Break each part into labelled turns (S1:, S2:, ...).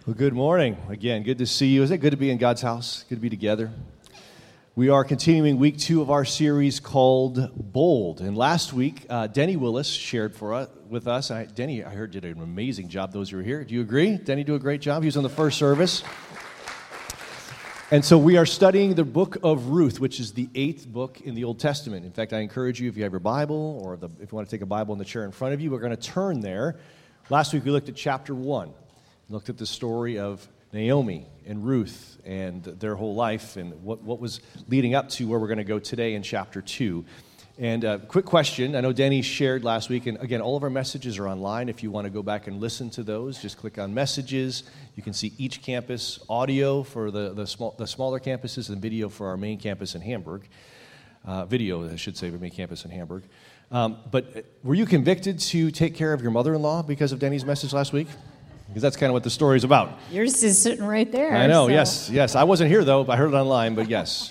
S1: Well, good morning. Again, good to see you. Isn't it good to be in God's house? Good to be together. We are continuing week 2 of our series called Bold. And last week, Denny Willis shared with us. Denny, I heard, did an amazing job, those who were here. Do you agree? Denny did a great job. He was on the first service. And so we are studying the book of Ruth, which is the 8th book in the Old Testament. In fact, I encourage you, if you have your Bible or if you want to take a Bible in the chair in front of you, we're going to turn there. Last week, we looked at chapter 1. Looked at the story of Naomi and Ruth and their whole life and what was leading up to where we're going to go today in chapter 2. And quick question. I know Danny shared last week, and again, all of our messages are online. If you want to go back and listen to those, just click on messages. You can see each campus, audio for the smaller campuses and video for our main campus in Hamburg. Video, I should say, for main campus in Hamburg. But were you convicted to take care of your mother-in-law because of Danny's message last week? Because that's kind of what the story is about.
S2: Yours is sitting right there.
S1: I know, so. Yes. I wasn't here, though. I heard it online, but yes.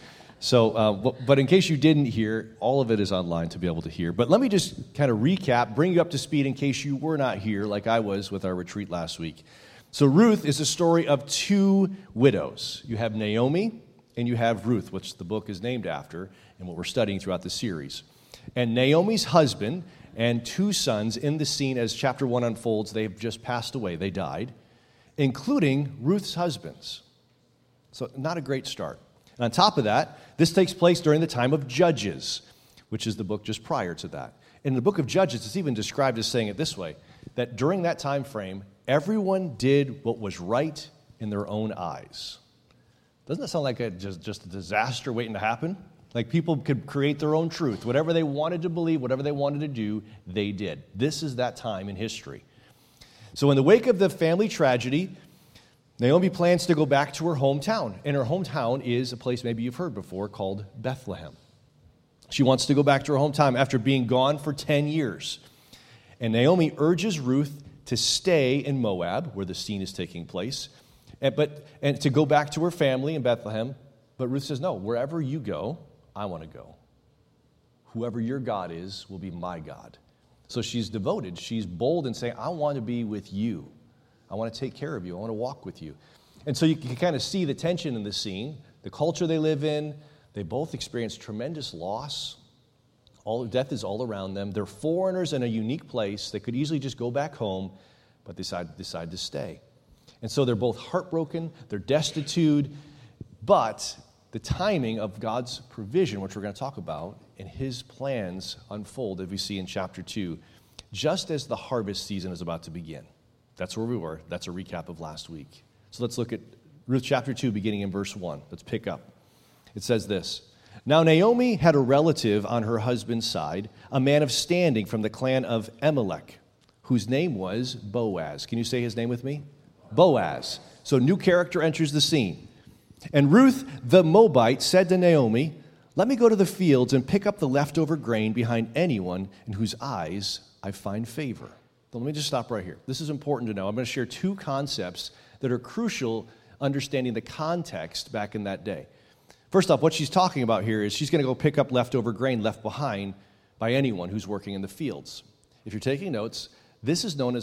S1: So, but in case you didn't hear, all of it is online to be able to hear. But let me just kind of recap, bring you up to speed in case you were not here like I was with our retreat last week. So Ruth is a story of 2 widows. You have Naomi and you have Ruth, which the book is named after and what we're studying throughout the series. And Naomi's husband and 2 sons in the scene as chapter 1 unfolds, they've just passed away, they died, including Ruth's husbands. So not a great start. And on top of that, this takes place during the time of Judges, which is the book just prior to that. In the book of Judges, it's even described as saying it this way, that during that time frame, everyone did what was right in their own eyes. Doesn't that sound like just a disaster waiting to happen? Like people could create their own truth. Whatever they wanted to believe, whatever they wanted to do, they did. This is that time in history. So in the wake of the family tragedy, Naomi plans to go back to her hometown. And her hometown is a place maybe you've heard before called Bethlehem. She wants to go back to her hometown after being gone for 10 years. And Naomi urges Ruth to stay in Moab, where the scene is taking place, and to go back to her family in Bethlehem. But Ruth says, no, wherever you go, I want to go. Whoever your God is will be my God. So she's devoted. She's bold in saying, I want to be with you. I want to take care of you. I want to walk with you. And so you can kind of see the tension in the scene, the culture they live in. They both experience tremendous loss. Death is all around them. They're foreigners in a unique place. They could easily just go back home, but decide to stay. And so they're both heartbroken. They're destitute. But the timing of God's provision, which we're going to talk about, and his plans unfold, as we see in chapter 2, just as the harvest season is about to begin. That's where we were. That's a recap of last week. So let's look at Ruth chapter 2, beginning in verse 1. Let's pick up. It says this, Now Naomi had a relative on her husband's side, a man of standing from the clan of Elimelech, whose name was Boaz. Can you say his name with me? Boaz. So new character enters the scene. And Ruth the Moabite said to Naomi, Let me go to the fields and pick up the leftover grain behind anyone in whose eyes I find favor. So let me just stop right here. This is important to know. I'm going to share 2 concepts that are crucial understanding the context back in that day. First off, what she's talking about here is she's going to go pick up leftover grain left behind by anyone who's working in the fields. If you're taking notes, this is known as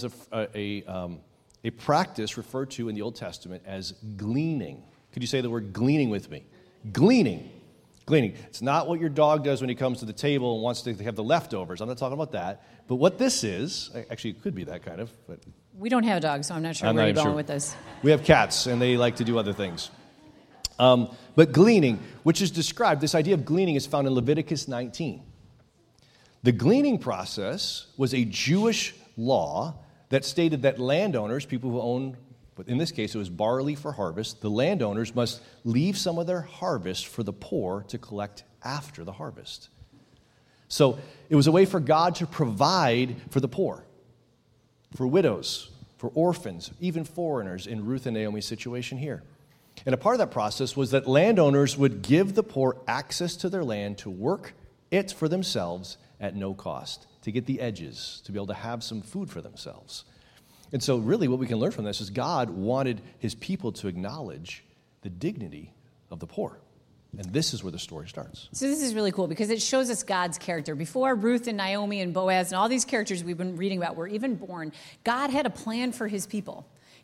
S1: a practice referred to in the Old Testament as gleaning. Could you say the word gleaning with me? Gleaning. It's not what your dog does when he comes to the table and wants to have the leftovers. I'm not talking about that. But what this is, actually it could be that kind of. But
S2: we don't have dogs, so I'm not sure where you're going with this.
S1: We have cats, and they like to do other things. But gleaning, which is described, this idea of gleaning is found in Leviticus 19. The gleaning process was a Jewish law that stated that landowners, people who own, but in this case, it was barley for harvest. The landowners must leave some of their harvest for the poor to collect after the harvest. So it was a way for God to provide for the poor, for widows, for orphans, even foreigners in Ruth and Naomi's situation here. And a part of that process was that landowners would give the poor access to their land to work it for themselves at no cost, to get the edges, to be able to have some food for themselves. And so really what we can learn from this is God wanted his people to acknowledge the dignity of the poor. And this is where the story starts.
S2: So this is really cool because it shows us God's character. Before Ruth and Naomi and Boaz and all these characters we've been reading about were even born, God had a plan for his people.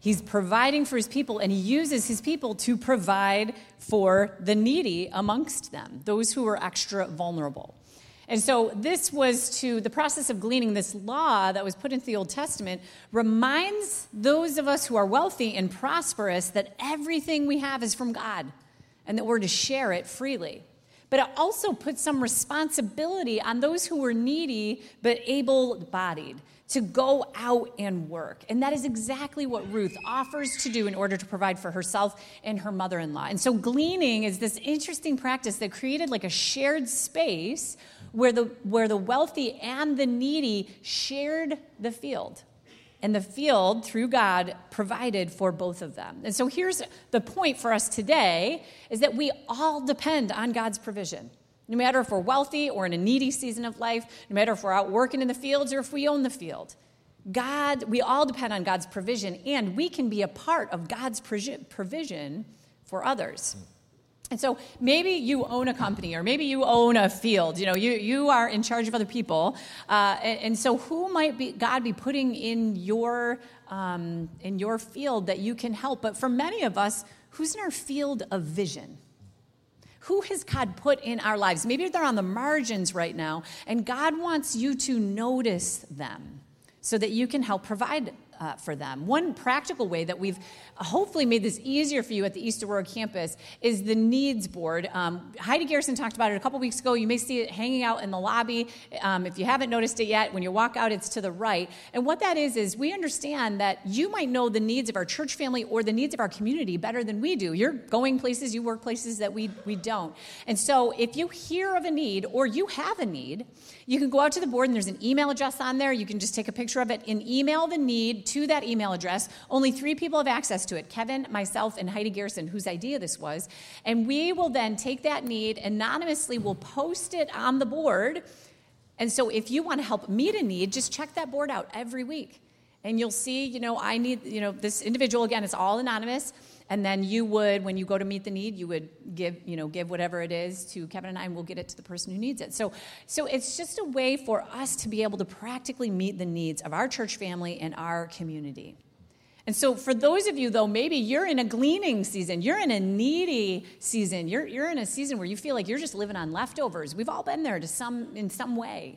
S2: He's providing for his people, and he uses his people to provide for the needy amongst them, those who are extra vulnerable. And so this was the process of gleaning, this law that was put into the Old Testament reminds those of us who are wealthy and prosperous that everything we have is from God and that we're to share it freely. But it also puts some responsibility on those who were needy but able-bodied to go out and work. And that is exactly what Ruth offers to do in order to provide for herself and her mother-in-law. And so gleaning is this interesting practice that created like a shared space where the wealthy and the needy shared the field. And the field, through God, provided for both of them. And so here's the point for us today, is that we all depend on God's provision. No matter if we're wealthy or in a needy season of life, no matter if we're out working in the fields or if we own the field. We all depend on God's provision, and we can be a part of God's provision for others. And so maybe you own a company, or maybe you own a field. You are in charge of other people. And so who might God be putting in your field that you can help? But for many of us, who's in our field of vision? Who has God put in our lives? Maybe they're on the margins right now, and God wants you to notice them so that you can help provide for them. One practical way that we've hopefully made this easier for you at the East Aurora campus is the needs board. Heidi Garrison talked about it a couple weeks ago. You may see it hanging out in the lobby. If you haven't noticed it yet, when you walk out, it's to the right. And what that is we understand that you might know the needs of our church family or the needs of our community better than we do. You're going places, you work places that we don't. And so if you hear of a need or you have a need, you can go out to the board and there's an email address on there. You can just take a picture of it and email the need to that email address. Only 3 people have access to it, Kevin, myself, and Heidi Garrison, whose idea this was. And we will then take that need, anonymously we'll post it on the board. And so if you want to help meet a need, just check that board out every week. And you'll see, I need, this individual, again, it's all anonymous. And then you would, when you go to meet the need, you would give whatever it is to Kevin and I, and we'll get it to the person who needs it. So it's just a way for us to be able to practically meet the needs of our church family and our community. And so for those of you, though, maybe you're in a gleaning season, you're in a needy season, you're in a season where you feel like you're just living on leftovers. We've all been there in some way.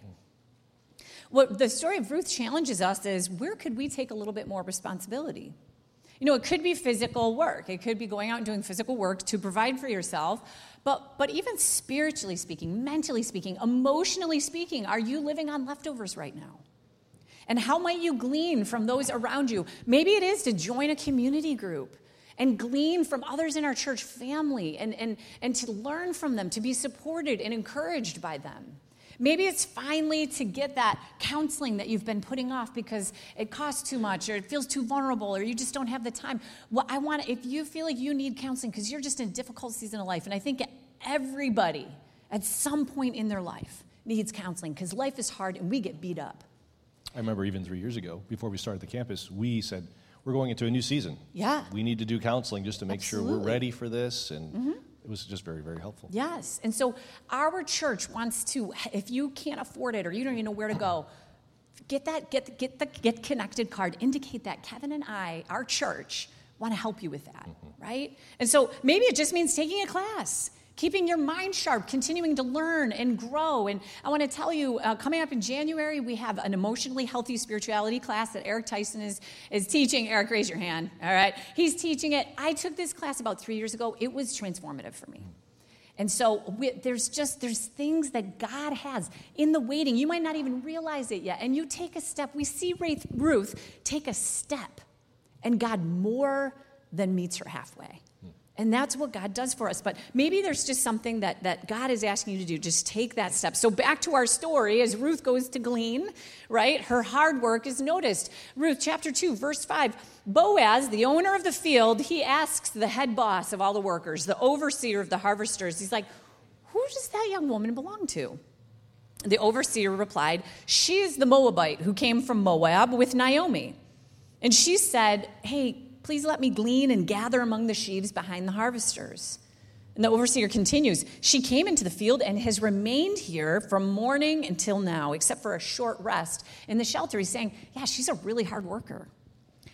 S2: What the story of Ruth challenges us is, where could we take a little bit more responsibility? It could be physical work. It could be going out and doing physical work to provide for yourself. But even spiritually speaking, mentally speaking, emotionally speaking, are you living on leftovers right now? And how might you glean from those around you? Maybe it is to join a community group and glean from others in our church family and to learn from them, to be supported and encouraged by them. Maybe it's finally to get that counseling that you've been putting off because it costs too much or it feels too vulnerable or you just don't have the time. Well, if you feel like you need counseling because you're just in a difficult season of life, and I think everybody at some point in their life needs counseling because life is hard and we get beat up.
S1: I remember even 3 years ago, before we started the campus, we said, we're going into a new season.
S2: Yeah.
S1: We need to do counseling just to make
S2: Absolutely.
S1: sure we're ready for this, and it was just very, very helpful.
S2: Yes, and so our church wants to, if you can't afford it or you don't even know where to go, get the Get Connected card, indicate that Kevin and I, our church, want to help you with that, right? And so maybe it just means taking a class, keeping your mind sharp, continuing to learn and grow. And I want to tell you, coming up in January, we have an emotionally healthy spirituality class that Eric Tyson is teaching. Eric, raise your hand. All right. He's teaching it. I took this class about 3 years ago. It was transformative for me. And so there's things that God has in the waiting. You might not even realize it yet. And you take a step. We see Ruth take a step, and God more than meets her halfway. And that's what God does for us. But maybe there's just something that God is asking you to do. Just take that step. So back to our story, as Ruth goes to glean, right? Her hard work is noticed. Ruth chapter 2, verse 5. Boaz, the owner of the field, he asks the head boss of all the workers, the overseer of the harvesters, he's like, who does that young woman belong to? The overseer replied, she is the Moabite who came from Moab with Naomi. And she said, hey, please let me glean and gather among the sheaves behind the harvesters. And the overseer continues, she came into the field and has remained here from morning until now, except for a short rest in the shelter. He's saying, yeah, she's a really hard worker.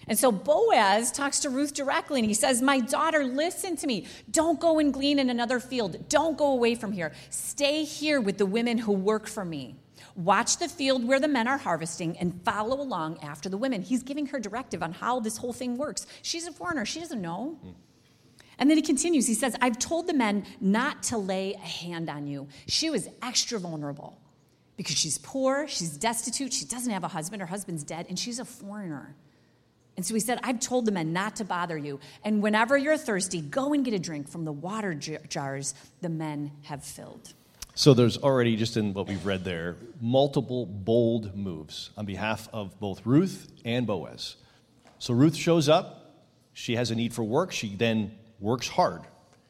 S2: And so Boaz talks to Ruth directly, and he says, my daughter, listen to me. Don't go and glean in another field. Don't go away from here. Stay here with the women who work for me. Watch the field where the men are harvesting and follow along after the women. He's giving her directive on how this whole thing works. She's a foreigner. She doesn't know. And then he continues. He says, I've told the men not to lay a hand on you. She was extra vulnerable because she's poor, she's destitute, she doesn't have a husband, her husband's dead, and she's a foreigner. And so he said, I've told the men not to bother you. And whenever you're thirsty, go and get a drink from the water jars the men have filled.
S1: So there's already, just in what we've read there, multiple bold moves on behalf of both Ruth and Boaz. So Ruth shows up. She has a need for work. She then works hard.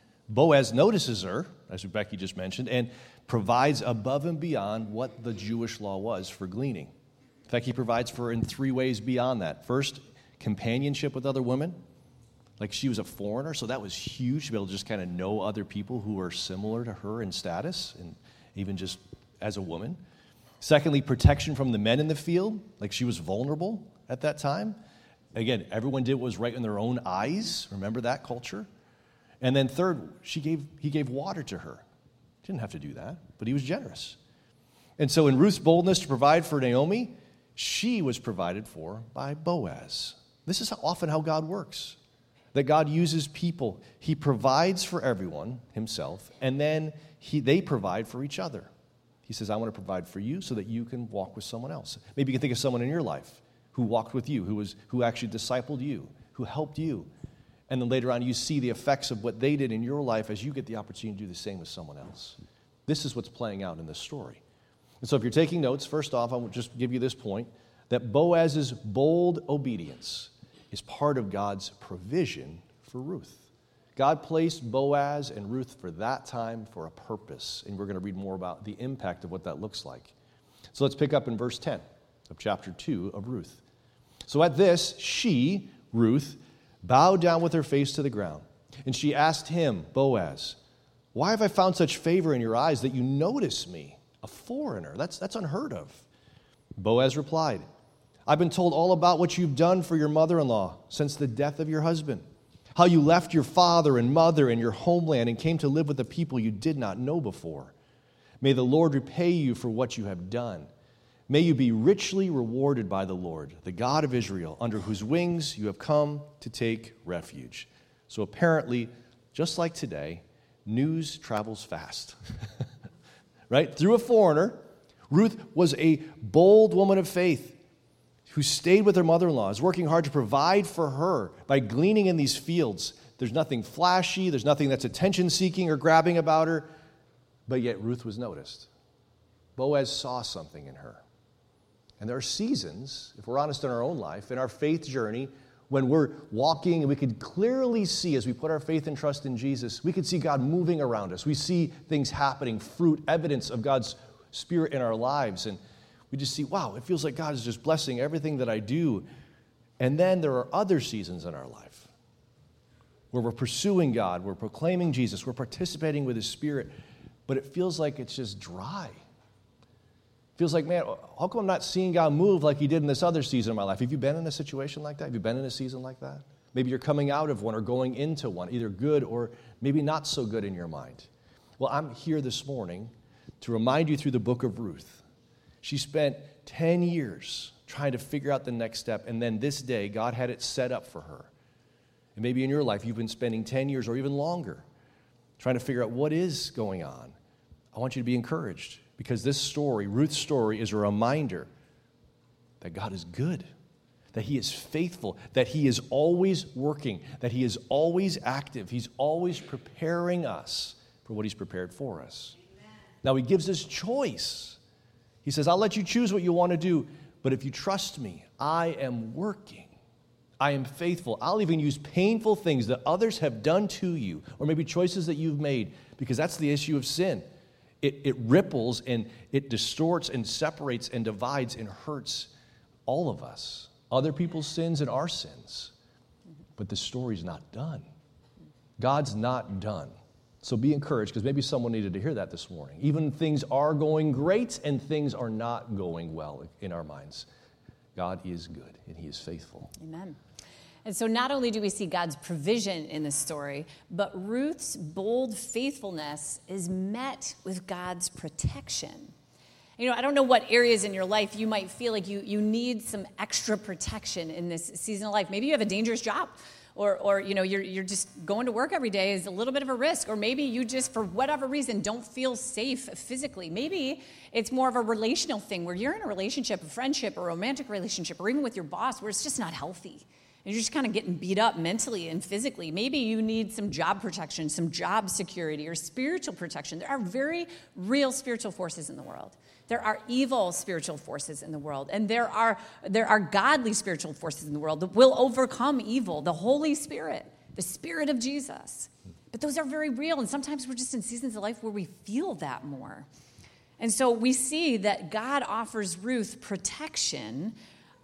S1: Boaz notices her, as Becky just mentioned, and provides above and beyond what the Jewish law was for gleaning. In fact, he provides for her in three ways beyond that. First, companionship with other women. Like she was a foreigner, so that was huge to be able to just kind of know other people who were similar to her in status and even just as a woman. Secondly, protection from the men in the field. Like she was vulnerable at that time. Again, everyone did what was right in their own eyes. Remember that culture? And then third, he gave water to her. He didn't have to do that, but he was generous. And so in Ruth's boldness to provide for Naomi, she was provided for by Boaz. This is often how God works. That God uses people. He provides for everyone himself, and then they provide for each other. He says, I want to provide for you so that you can walk with someone else. Maybe you can think of someone in your life who walked with you, who actually discipled you, who helped you. And then later on, you see the effects of what they did in your life as you get the opportunity to do the same with someone else. This is what's playing out in this story. And so if you're taking notes, first off, I will just give you this point, that Boaz's bold obedience is part of God's provision for Ruth. God placed Boaz and Ruth for that time for a purpose, and we're going to read more about the impact of what that looks like. So let's pick up in verse 10 of chapter 2 of Ruth. So at this, she, Ruth, bowed down with her face to the ground, and she asked him, Boaz, why have I found such favor in your eyes that you notice me, a foreigner? That's unheard of. Boaz replied, I've been told all about what you've done for your mother-in-law since the death of your husband, how you left your father and mother and your homeland and came to live with a people you did not know before. May the Lord repay you for what you have done. May you be richly rewarded by the Lord, the God of Israel, under whose wings you have come to take refuge. So apparently, just like today, news travels fast. Right? Through a foreigner, Ruth was a bold woman of faith who stayed with her mother-in-law, is working hard to provide for her by gleaning in these fields. There's nothing flashy, there's nothing that's attention-seeking or grabbing about her, but yet Ruth was noticed. Boaz saw something in her. And there are seasons, if we're honest in our own life, in our faith journey, when we're walking and we can clearly see, as we put our faith and trust in Jesus, we can see God moving around us. We see things happening, fruit, evidence of God's Spirit in our lives, and we just see, wow, it feels like God is just blessing everything that I do. And then there are other seasons in our life where we're pursuing God, we're proclaiming Jesus, we're participating with His Spirit, but it feels like it's just dry. It feels like, man, how come I'm not seeing God move like He did in this other season of my life? Have you been in a situation like that? Have you been in a season like that? Maybe you're coming out of one or going into one, either good or maybe not so good in your mind. Well, I'm here this morning to remind you through the book of Ruth. She spent 10 years trying to figure out the next step, and then this day, God had it set up for her. And maybe in your life, you've been spending 10 years or even longer trying to figure out what is going on. I want you to be encouraged, because this story, Ruth's story, is a reminder that God is good, that He is faithful, that He is always working, that He is always active. He's always preparing us for what He's prepared for us. Amen. Now, He gives us choice. He says, I'll let you choose what you want to do, but if you trust me, I am working. I am faithful. I'll even use painful things that others have done to you, or maybe choices that you've made, because that's the issue of sin. It ripples and it distorts and separates and divides and hurts all of us, other people's sins and our sins. But the story's not done. God's not done. So be encouraged, because maybe someone needed to hear that this morning. Even things are going great and things are not going well in our minds. God is good and He is faithful.
S2: Amen. And so not only do we see God's provision in this story, but Ruth's bold faithfulness is met with God's protection. I don't know what areas in your life you might feel like you need some extra protection in this season of life. Maybe you have a dangerous job, or you're just going to work every day is a little bit of a risk, or maybe you just, for whatever reason, don't feel safe physically. Maybe it's more of a relational thing where you're in a relationship, a friendship, a romantic relationship, or even with your boss where it's just not healthy. And you're just kind of getting beat up mentally and physically. Maybe you need some job protection, some job security, or spiritual protection. There are very real spiritual forces in the world. There are evil spiritual forces in the world. And there are godly spiritual forces in the world that will overcome evil. The Holy Spirit, the Spirit of Jesus. But those are very real. And sometimes we're just in seasons of life where we feel that more. And so we see that God offers Ruth protection.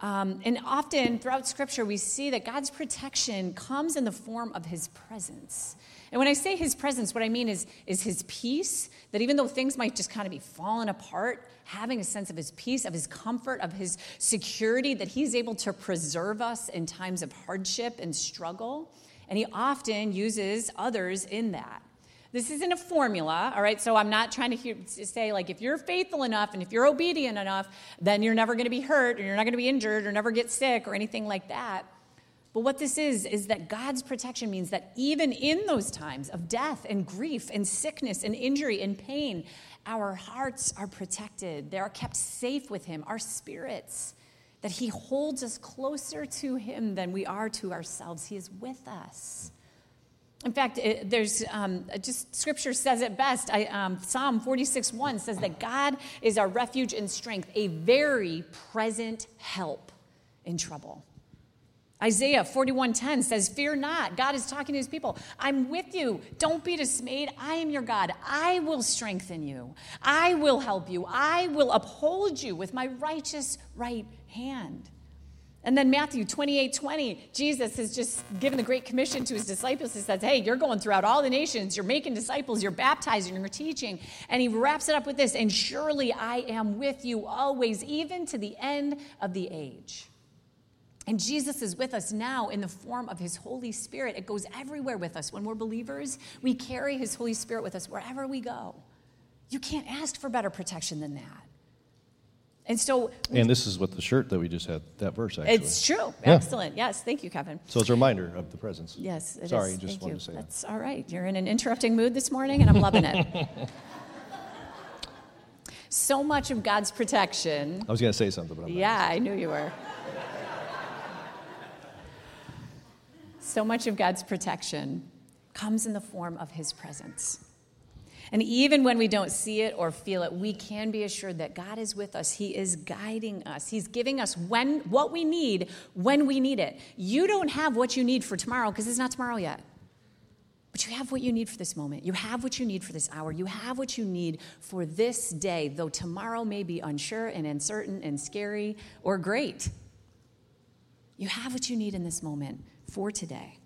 S2: And often throughout Scripture, we see that God's protection comes in the form of his presence. And when I say his presence, what I mean is his peace, that even though things might just kind of be falling apart, having a sense of his peace, of his comfort, of his security, that he's able to preserve us in times of hardship and struggle. And he often uses others in that. This isn't a formula, all right? So I'm not trying to say, like, if you're faithful enough and if you're obedient enough, then you're never going to be hurt or you're not going to be injured or never get sick or anything like that. But what this is that God's protection means that even in those times of death and grief and sickness and injury and pain, our hearts are protected. They are kept safe with him, our spirits, that he holds us closer to him than we are to ourselves. He is with us. In fact, there's just Scripture says it best. Psalm 46:1 says that God is our refuge and strength, a very present help in trouble. Isaiah 41:10 says, "Fear not." God is talking to his people. "I'm with you. Don't be dismayed. I am your God. I will strengthen you. I will help you. I will uphold you with my righteous right hand." And then Matthew 28:20, Jesus has just given the Great Commission to his disciples. He says, hey, you're going throughout all the nations. You're making disciples. You're baptizing. You're teaching. And he wraps it up with this, "And surely I am with you always, even to the end of the age." And Jesus is with us now in the form of his Holy Spirit. It goes everywhere with us. When we're believers, we carry his Holy Spirit with us wherever we go. You can't ask for better protection than that. And
S1: this is what the shirt that we just had, that verse, actually.
S2: It's true. Yeah. Excellent. Yes. Thank you, Kevin.
S1: So it's a reminder of the presence.
S2: Yes, it
S1: Sorry,
S2: is.
S1: just wanted to say
S2: That's all right. You're in an interrupting mood this morning, and I'm loving it. So much of God's protection.
S1: I was going to say something, but I'm not.
S2: Yeah, I knew you were. So much of God's protection comes in the form of his presence. And even when we don't see it or feel it, we can be assured that God is with us. He is guiding us. He's giving us what we need when we need it. You don't have what you need for tomorrow because it's not tomorrow yet. But you have what you need for this moment. You have what you need for this hour. You have what you need for this day, though tomorrow may be unsure and uncertain and scary or great. You have what you need in this moment for today.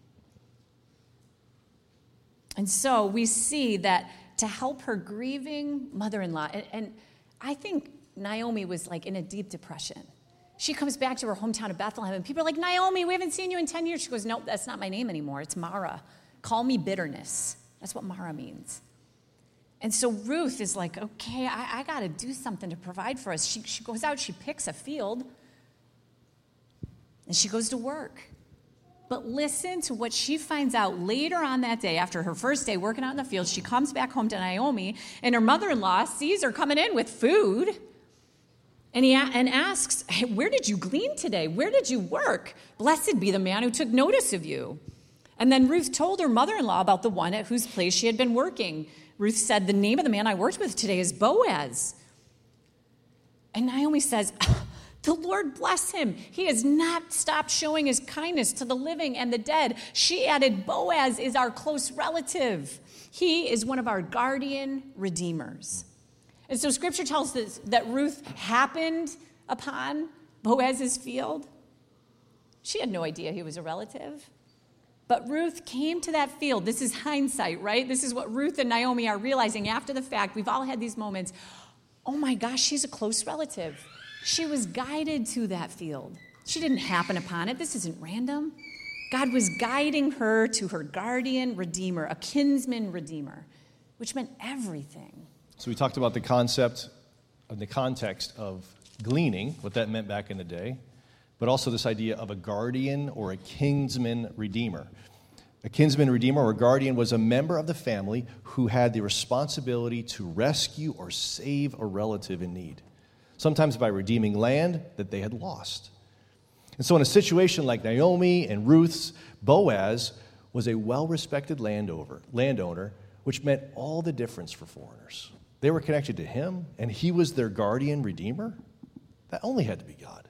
S2: And so we see that to help her grieving mother-in-law, and I think Naomi was like in a deep depression. She comes back to her hometown of Bethlehem, and people are like, "Naomi, we haven't seen you in 10 years. She goes, "No, that's not my name anymore. It's Mara. Call me bitterness." That's what Mara means. And so Ruth is like, okay, I got to do something to provide for us. She goes out, she picks a field, and she goes to work. But listen to what she finds out later on that day. After her first day working out in the field, she comes back home to Naomi, and her mother-in-law sees her coming in with food, and asks, "Hey, where did you glean today? Where did you work? Blessed be the man who took notice of you." And then Ruth told her mother-in-law about the one at whose place she had been working. Ruth said, "The name of the man I worked with today is Boaz." And Naomi says, "The Lord bless him. He has not stopped showing his kindness to the living and the dead." She added, "Boaz is our close relative. He is one of our guardian redeemers." And so Scripture tells us that Ruth happened upon Boaz's field. She had no idea he was a relative. But Ruth came to that field. This is hindsight, right? This is what Ruth and Naomi are realizing after the fact. We've all had these moments. Oh my gosh, she's a close relative. She was guided to that field. She didn't happen upon it. This isn't random. God was guiding her to her guardian redeemer, a kinsman redeemer, which meant everything.
S1: So we talked about the concept and the context of gleaning, what that meant back in the day, but also this idea of a guardian or a kinsman redeemer. A kinsman redeemer or guardian was a member of the family who had the responsibility to rescue or save a relative in need, sometimes by redeeming land that they had lost. And so in a situation like Naomi and Ruth's, Boaz was a well-respected landowner, which meant all the difference for foreigners. They were connected to him, and he was their guardian redeemer. That only had to be God.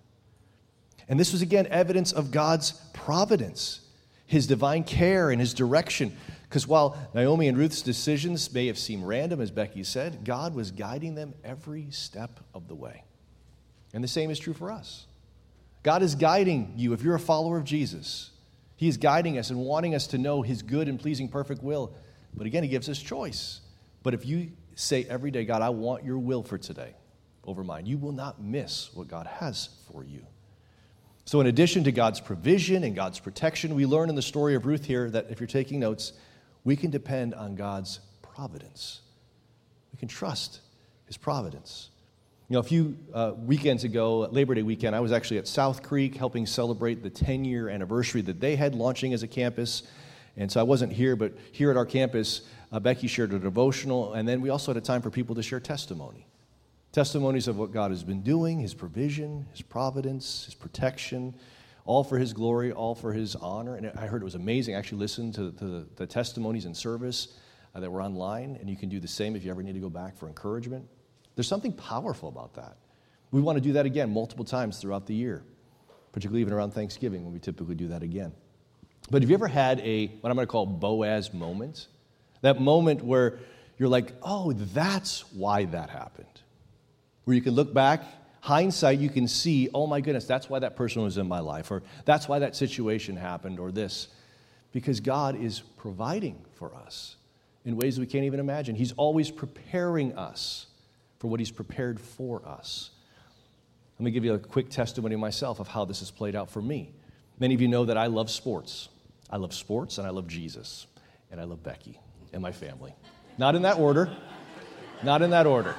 S1: And this was, again, evidence of God's providence, his divine care and his direction. Because while Naomi and Ruth's decisions may have seemed random, as Becky said, God was guiding them every step of the way. And the same is true for us. God is guiding you if you're a follower of Jesus. He is guiding us and wanting us to know his good and pleasing perfect will. But again, he gives us choice. But if you say every day, God, I want your will for today over mine, you will not miss what God has for you. So in addition to God's provision and God's protection, we learn in the story of Ruth here that if you're taking notes, we can depend on God's providence. We can trust his providence. You know, a few weekends ago, Labor Day weekend, I was actually at South Creek helping celebrate the 10-year anniversary that they had launching as a campus. And so I wasn't here, but here at our campus, Becky shared a devotional, and then we also had a time for people to share testimony. Testimonies of what God has been doing, his provision, his providence, his protection, all for his glory, all for his honor. And I heard it was amazing. I actually listened to the testimonies in service that were online, and you can do the same if you ever need to go back for encouragement. There's something powerful about that. We want to do that again multiple times throughout the year, particularly even around Thanksgiving when we typically do that again. But have you ever had what I'm going to call Boaz moment? That moment where you're like, oh, that's why that happened. Where you can look back, hindsight, you can see, oh my goodness, that's why that person was in my life, or that's why that situation happened, or this. Because God is providing for us in ways we can't even imagine. He's always preparing us for what he's prepared for us. Let me give you a quick testimony myself of how this has played out for me. Many of you know that I love sports. I love sports, and I love Jesus, and I love Becky and my family. Not in that order. Not in that order.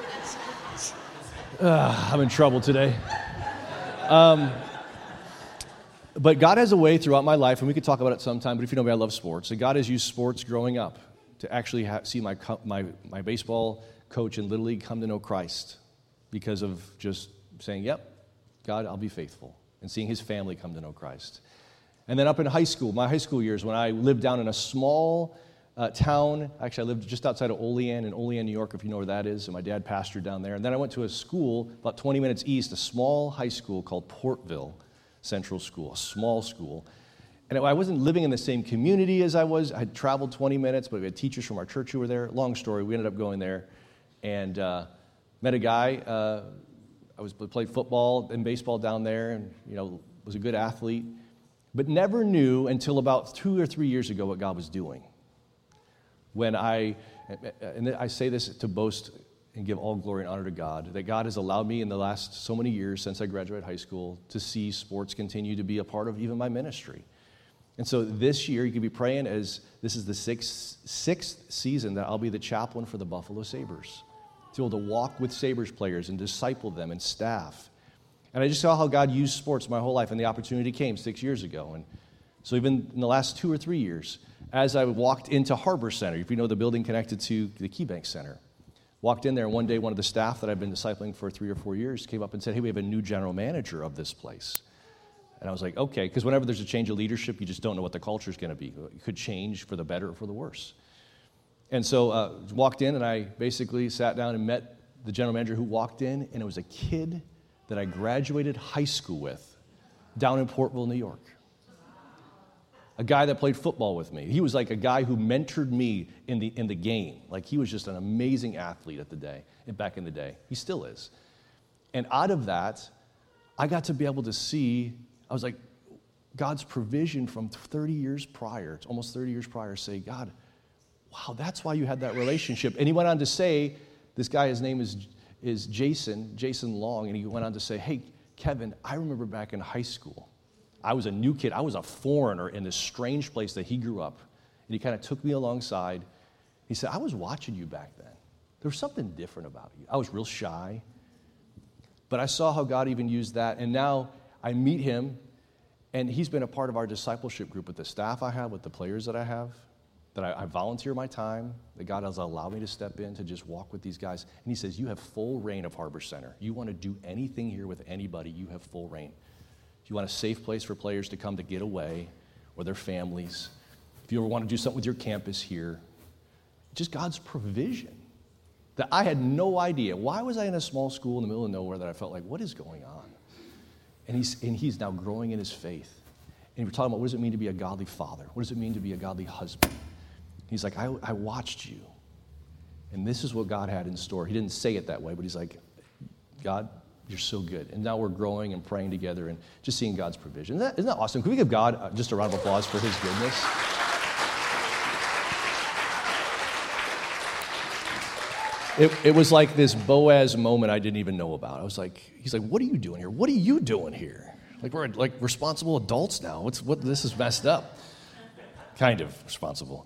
S1: I'm in trouble today. But God has a way throughout my life, and we could talk about it sometime, but if you know me, I love sports. And God has used sports growing up to actually see my baseball coach in Little League come to know Christ because of just saying, yep, God, I'll be faithful, and seeing his family come to know Christ. And then up in high school, my high school years, when I lived down in a small town. Actually, I lived just outside of Olean in Olean, New York, if you know where that is, and my dad pastored down there. And then I went to a school about 20 minutes east, a small high school called Portville Central School, a small school. And I wasn't living in the same community as I was. I had traveled 20 minutes, but we had teachers from our church who were there. Long story, we ended up going there and met a guy. Played football and baseball down there, and was a good athlete, but never knew until about 2 or 3 years ago what God was doing. And I say this to boast and give all glory and honor to God, that God has allowed me in the last so many years since I graduated high school to see sports continue to be a part of even my ministry. And so this year, you could be praying as this is the sixth season that I'll be the chaplain for the Buffalo Sabres, to be able to walk with Sabres players and disciple them and staff. And I just saw how God used sports my whole life, and the opportunity came 6 years ago. And so even in the last 2 or 3 years, as I walked into Harbor Center, if you know the building connected to the KeyBank Center, walked in there, and one day one of the staff that I've been discipling for 3 or 4 years came up and said, hey, we have a new general manager of this place. And I was like, okay, because whenever there's a change of leadership, you just don't know what the culture is going to be. It could change for the better or for the worse. And so walked in, and I basically sat down and met the general manager who walked in, and it was a kid that I graduated high school with down in Portville, New York. A guy that played football with me. He was like a guy who mentored me in the game. Like, he was just an amazing athlete back in the day. He still is. And out of that, I got to be able to see, I was like, God's provision from 30 years prior, it's almost 30 years prior, say, God, wow, that's why you had that relationship. And he went on to say, this guy, his name is Jason Long, and he went on to say, hey, Kevin, I remember back in high school I was a new kid. I was a foreigner in this strange place that he grew up. And he kind of took me alongside. He said, I was watching you back then. There was something different about you. I was real shy. But I saw how God even used that. And now I meet him, and he's been a part of our discipleship group with the staff I have, with the players that I have, that I volunteer my time, that God has allowed me to step in to just walk with these guys. And he says, you have full reign of Harbor Center. You want to do anything here with anybody, you have full reign. If you want a safe place for players to come to get away, or their families, if you ever want to do something with your campus here, just God's provision that I had no idea. Why was I in a small school in the middle of nowhere that I felt like, what is going on? And he's now growing in his faith. And we're talking about, what does it mean to be a godly father? What does it mean to be a godly husband? He's like, I watched you. And this is what God had in store. He didn't say it that way, but he's like, God, you're so good. And now we're growing and praying together and just seeing God's provision. Isn't that awesome? Can we give God just a round of applause for his goodness? It was like this Boaz moment I didn't even know about. I was like, he's like, what are you doing here? What are you doing here? Like, we're like responsible adults now. This is messed up. Kind of responsible.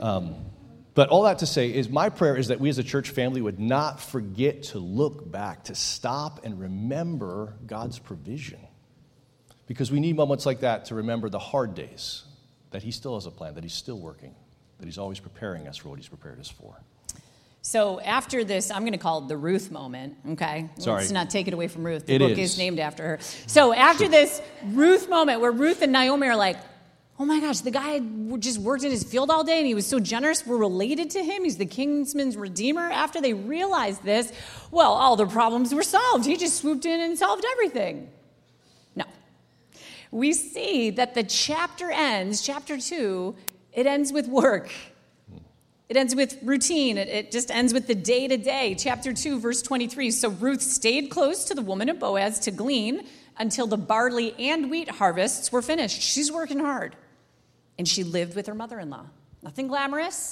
S1: But all that to say is, my prayer is that we as a church family would not forget to look back, to stop and remember God's provision. Because we need moments like that to remember the hard days, that he still has a plan, that he's still working, that he's always preparing us for what he's prepared us for.
S2: So after this, I'm going to call it the Ruth moment, okay?
S1: Sorry.
S2: Let's not take it away from Ruth.
S1: The
S2: book is named after her. So after this Ruth moment where Ruth and Naomi are like, oh my gosh, the guy just worked in his field all day and he was so generous. We're related to him. He's the kinsman's redeemer. After they realized this, well, all their problems were solved. He just swooped in and solved everything. No. We see that the chapter ends, chapter 2, it ends with work. It ends with routine. It just ends with the day-to-day. Chapter 2, verse 23. So Ruth stayed close to the woman of Boaz to glean until the barley and wheat harvests were finished. She's working hard. And she lived with her mother-in-law. Nothing glamorous.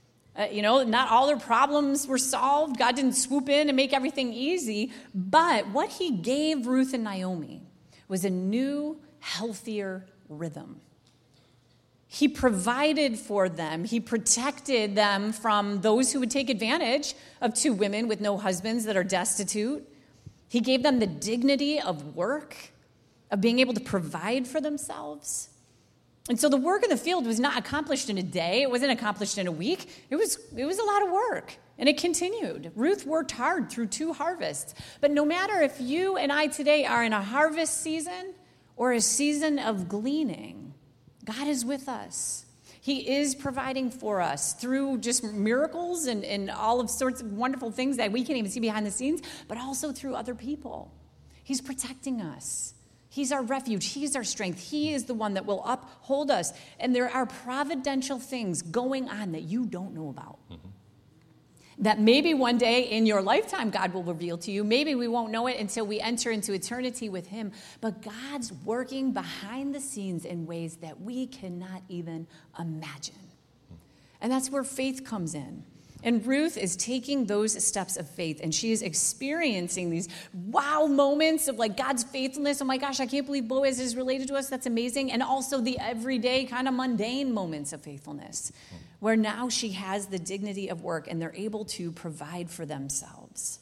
S2: Not all their problems were solved. God didn't swoop in and make everything easy. But what he gave Ruth and Naomi was a new, healthier rhythm. He provided for them. He protected them from those who would take advantage of two women with no husbands that are destitute. He gave them the dignity of work, of being able to provide for themselves. And so the work in the field was not accomplished in a day. It wasn't accomplished in a week. It was a lot of work, and it continued. Ruth worked hard through 2 harvests. But no matter if you and I today are in a harvest season or a season of gleaning, God is with us. He is providing for us through just miracles and all of sorts of wonderful things that we can't even see behind the scenes, but also through other people. He's protecting us. He's our refuge. He's our strength. He is the one that will uphold us. And there are providential things going on that you don't know about. Mm-hmm. That maybe one day in your lifetime God will reveal to you. Maybe we won't know it until we enter into eternity with him. But God's working behind the scenes in ways that we cannot even imagine. And that's where faith comes in. And Ruth is taking those steps of faith, and she is experiencing these wow moments of like God's faithfulness. Oh my gosh, I can't believe Boaz is related to us. That's amazing. And also the everyday kind of mundane moments of faithfulness, where now she has the dignity of work and they're able to provide for themselves.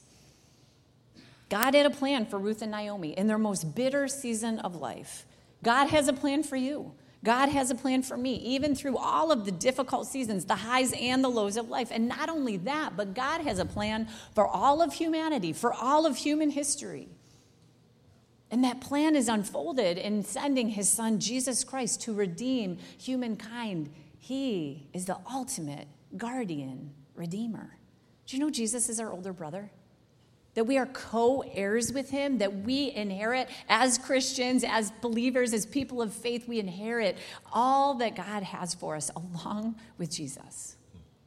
S2: God had a plan for Ruth and Naomi in their most bitter season of life. God has a plan for you. God has a plan for me, even through all of the difficult seasons, the highs and the lows of life. And not only that, but God has a plan for all of humanity, for all of human history. And that plan is unfolded in sending his son, Jesus Christ, to redeem humankind. He is the ultimate guardian redeemer. Do you know Jesus is our older brother? That we are co-heirs with him, that we inherit as Christians, as believers, as people of faith, we inherit all that God has for us along with Jesus.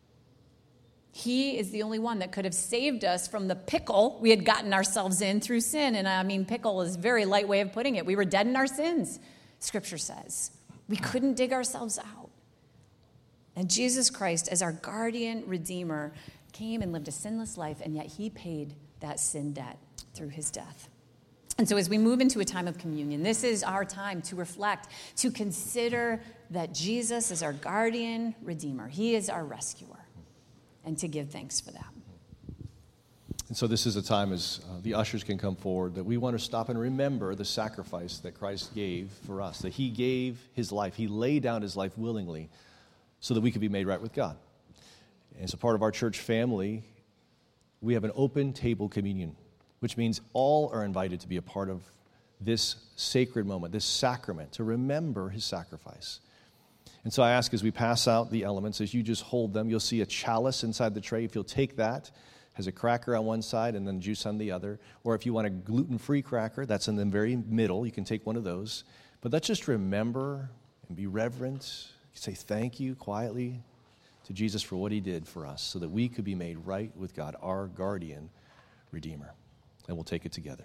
S2: He is the only one that could have saved us from the pickle we had gotten ourselves in through sin. And I mean, pickle is a very light way of putting it. We were dead in our sins, Scripture says. We couldn't dig ourselves out. And Jesus Christ, as our guardian redeemer, came and lived a sinless life, and yet he paid that sin debt through his death. And so as we move into a time of communion, this is our time to reflect, to consider that Jesus is our guardian redeemer. He is our rescuer, and to give thanks for that.
S1: And so this is a time, as the ushers can come forward, that we want to stop and remember the sacrifice that Christ gave for us, that he gave his life. He laid down his life willingly so that we could be made right with God. And as a part of our church family, we have an open table communion, which means all are invited to be a part of this sacred moment, this sacrament, to remember his sacrifice. And so I ask, as we pass out the elements, as you just hold them, you'll see a chalice inside the tray. If you'll take that, has a cracker on one side and then juice on the other. Or if you want a gluten-free cracker, that's in the very middle. You can take one of those. But let's just remember and be reverent. Say thank you quietly to Jesus for what he did for us so that we could be made right with God, our guardian redeemer. And we'll take it together.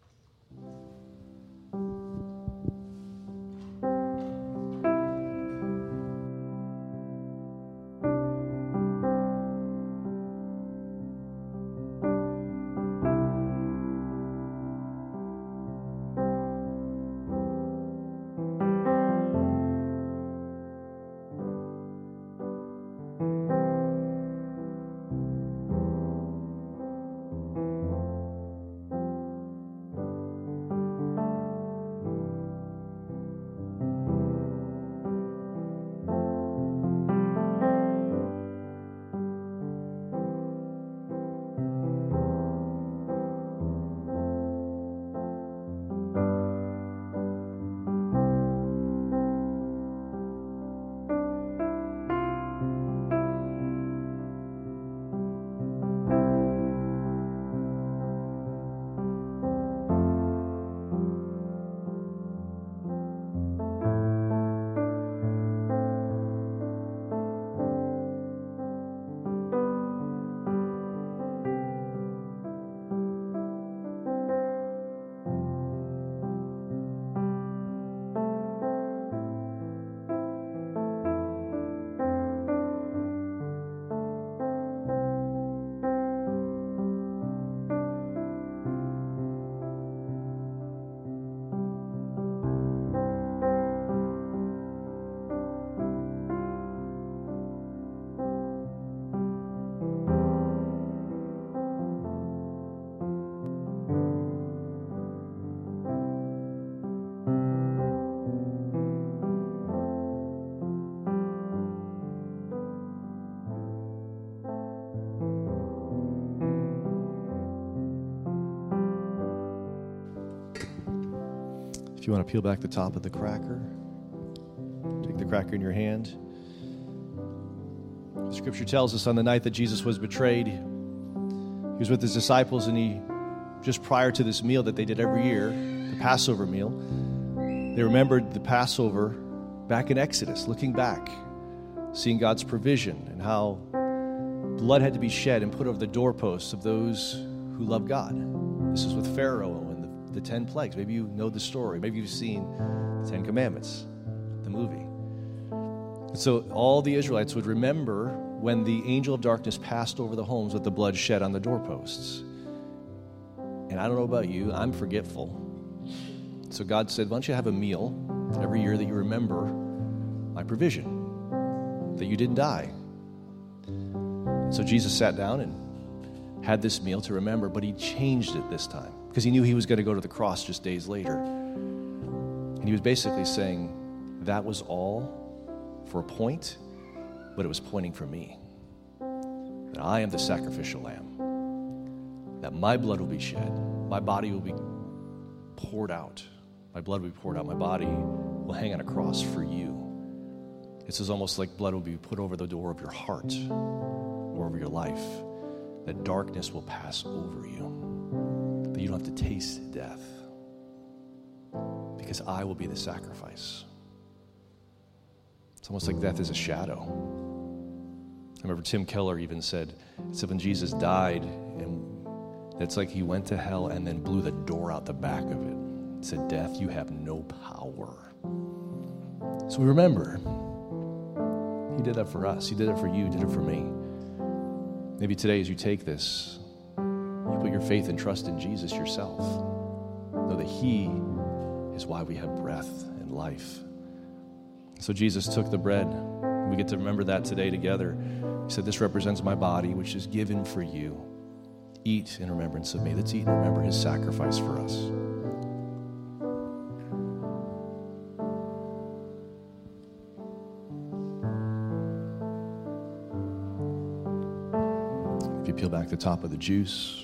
S1: If you want to peel back the top of the cracker, take the cracker in your hand. The scripture tells us on the night that Jesus was betrayed, he was with his disciples, and just prior to this meal that they did every year, the Passover meal, they remembered the Passover back in Exodus, looking back, seeing God's provision and how blood had to be shed and put over the doorposts of those who love God. This is with Pharaoh and the 10 plagues. Maybe you know the story. Maybe you've seen the 10 Commandments, the movie. And so all the Israelites would remember when the angel of darkness passed over the homes with the blood shed on the doorposts. And I don't know about you, I'm forgetful. So God said, why don't you have a meal every year that you remember my provision, that you didn't die. And so Jesus sat down and had this meal to remember, but he changed it this time because he knew he was going to go to the cross just days later. And he was basically saying, that was all for a point, but it was pointing for me. That I am the sacrificial lamb. That my blood will be shed. My body will be poured out. My blood will be poured out. My body will hang on a cross for you. This is almost like blood will be put over the door of your heart or over your life. That darkness will pass over you. That you don't have to taste death. Because I will be the sacrifice. It's almost like death is a shadow. I remember Tim Keller even said when Jesus died, and it's like he went to hell and then blew the door out the back of it. He said, death, you have no power. So we remember, he did that for us. He did it for you, he did it for me. Maybe today as you take this, you put your faith and trust in Jesus yourself. Know that he is why we have breath and life. So Jesus took the bread. We get to remember that today together. He said, this represents my body, which is given for you. Eat in remembrance of me. Let's eat and remember his sacrifice for us. If you peel back the top of the juice,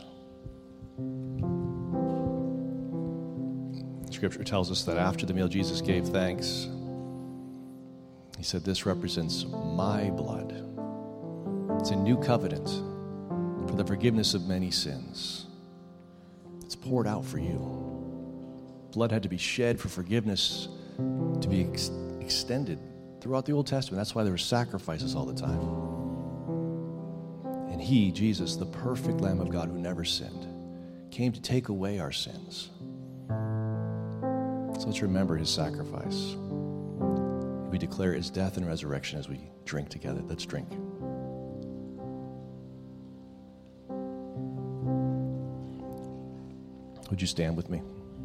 S1: Scripture tells us that after the meal, Jesus gave thanks. He said, this represents my blood. It's a new covenant for the forgiveness of many sins. It's poured out for you. Blood had to be shed for forgiveness to be extended throughout the Old Testament. That's why there were sacrifices all the time. And he, Jesus, the perfect Lamb of God who never sinned, came to take away our sins. So let's remember his sacrifice. We declare his death and resurrection as we drink together. Let's drink. Would you stand with me?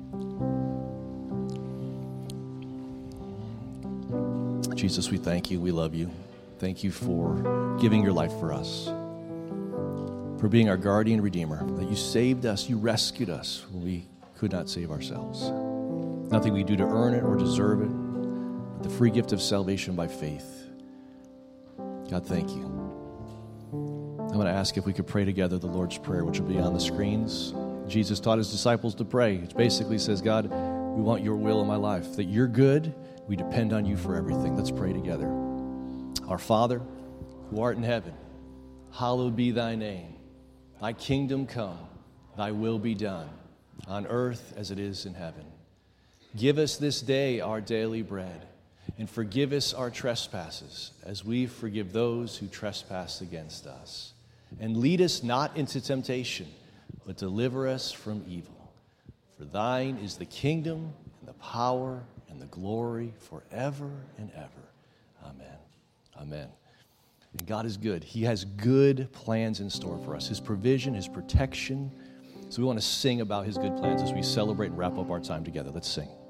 S1: Jesus, we thank you. We love you. Thank you for giving your life for us, for being our guardian redeemer, that you saved us, you rescued us when we could not save ourselves. Nothing we do to earn it or deserve it, but the free gift of salvation by faith. God, thank you. I want to ask if we could pray together the Lord's Prayer, which will be on the screens. Jesus taught his disciples to pray. It basically says, God, we want your will in my life, that you're good. We depend on you for everything. Let's pray together. Our Father, who art in heaven, hallowed be thy name. Thy kingdom come, thy will be done, on earth as it is in heaven. Give us this day our daily bread, and forgive us our trespasses, as we forgive those who trespass against us. And lead us not into temptation, but deliver us from evil. For thine is the kingdom, and the power, and the glory forever and ever. Amen. Amen. And God is good. He has good plans in store for us. His provision, his protection. So we want to sing about his good plans as we celebrate and wrap up our time together. Let's sing.